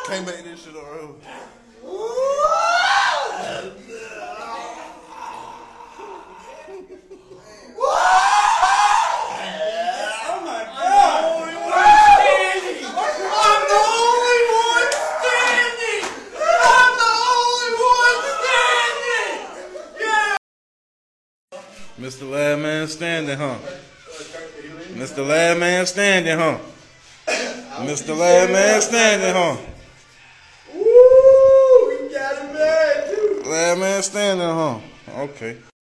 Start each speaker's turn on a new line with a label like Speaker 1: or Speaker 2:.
Speaker 1: Can't make this shit up. Mr. Last Man Standing, huh? Mr. Last Man Standing, huh? Mr. Last Man Standing, huh?
Speaker 2: Woo! We got it bad, too.
Speaker 1: Last Man Standing, huh? Okay.